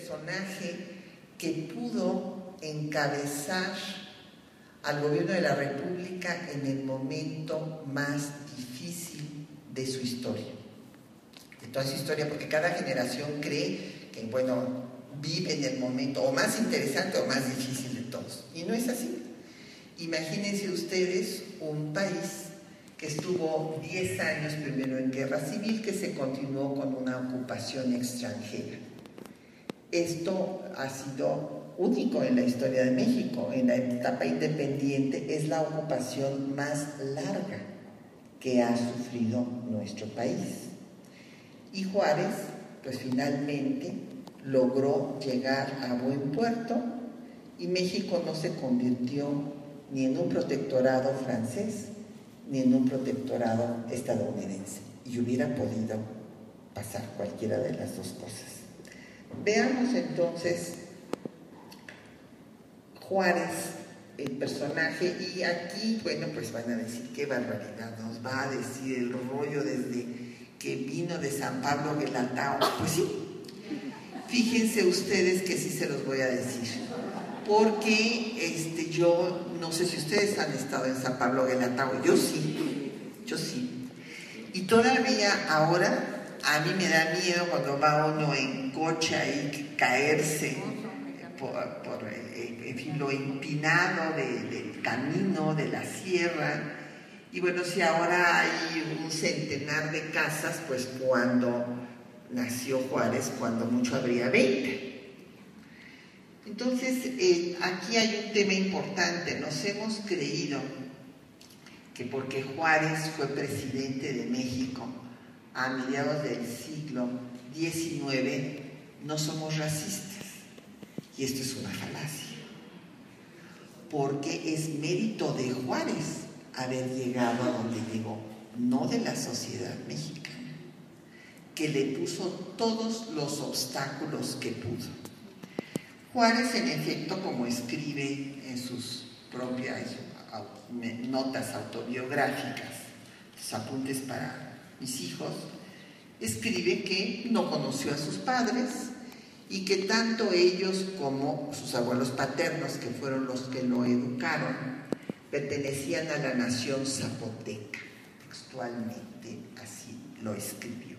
personaje que pudo encabezar al gobierno de la República en el momento más difícil de su historia, de toda su historia, porque cada generación cree que, bueno, vive en el momento o más interesante o más difícil de todos, y no es así. Imagínense ustedes un país que estuvo 10 años primero en guerra civil, que se continuó con una ocupación extranjera. Esto ha sido único en la historia de México. En la etapa independiente es la ocupación más larga que ha sufrido nuestro país. Y Juárez, pues finalmente logró llegar a buen puerto y México no se convirtió ni en un protectorado francés ni en un protectorado estadounidense, y hubiera podido pasar cualquiera de las dos cosas. Veamos entonces Juárez, el personaje, y aquí, bueno, pues van a decir qué barbaridad, nos va a decir el rollo desde que vino de San Pablo Guelatao. Pues sí, fíjense ustedes que sí se los voy a decir, porque yo no sé si ustedes han estado en San Pablo Guelatao, yo sí, y todavía ahora a mí me da miedo cuando va uno en coche ahí caerse por en fin, lo empinado del camino, de la sierra. Y bueno, si ahora hay un centenar de casas, pues cuando nació Juárez, cuando mucho habría 20. Entonces, aquí hay un tema importante. Nos hemos creído que porque Juárez fue presidente de México a mediados del siglo XIX, no somos racistas. Y esto es una falacia, porque es mérito de Juárez haber llegado a donde llegó, no de la sociedad mexicana, que le puso todos los obstáculos que pudo. Juárez, en efecto, como escribe en sus propias notas autobiográficas, sus apuntes para mis hijos, escribe que no conoció a sus padres y que tanto ellos como sus abuelos paternos, que fueron los que lo educaron, pertenecían a la nación zapoteca. Textualmente así lo escribió.